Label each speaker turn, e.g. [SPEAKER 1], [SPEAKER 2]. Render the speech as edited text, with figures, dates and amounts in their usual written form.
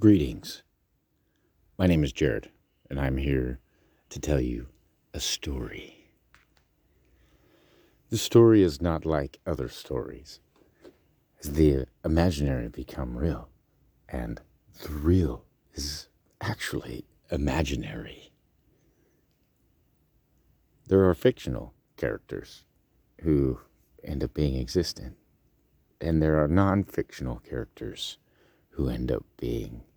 [SPEAKER 1] Greetings. My name is Jared, and I'm here to tell you a story. The story is not like other stories, as the imaginary become real, and the real is actually imaginary. There are fictional characters who end up being existent, and there are non-fictional characters who end up being